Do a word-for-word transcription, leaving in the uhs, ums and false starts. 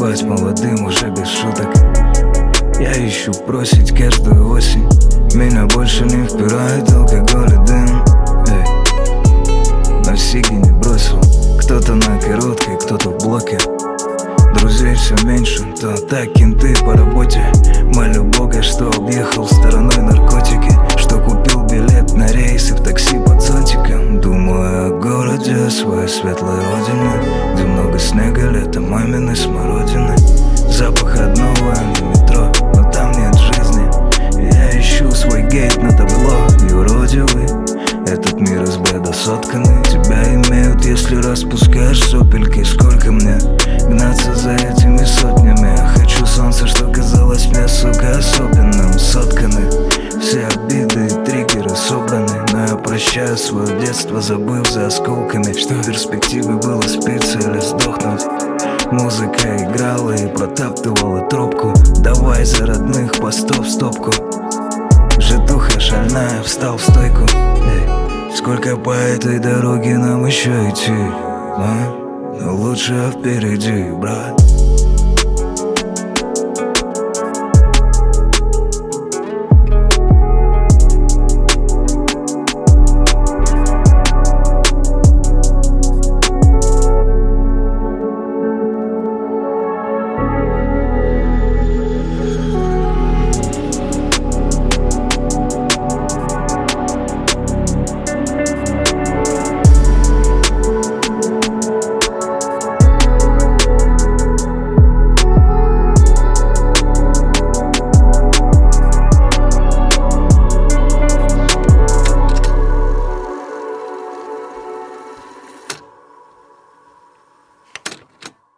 спать молодым уже без шуток. Я ищу просить каждую осень. Меня больше не впирает алкоголь и дым. Эй, на сиги не бросил. Кто-то на короткой, кто-то в блоке. Друзей все меньше, то так кенты по работе. Молю Бога, что объехал стороной наркотики, что купил билет на рейс и в такси под зонтиком. Думаю о городе, о своей светлой родине, где много снега, лето маминой смородины. Запах одного, а не метро, но там нет жизни. Я ищу свой гейт на табло. Юродивый, этот мир из бреда сотканный. Тебя имеют, если распускаешь сопельки. Сколько мне гнаться за этими сотнями? Я хочу солнце, что казалось мне, сука, особенным. Сотканы все обиды и триггеры собраны. Но я прощаю свое детство, забыв за осколками, что в перспективе было спиться или сдохнуть. Музыка играла и протаптывала тропку. Давай за родных постов в стопку. Житуха шальная, встал в стойку. Эй, сколько по этой дороге нам еще идти, а? Но лучше впереди, брат.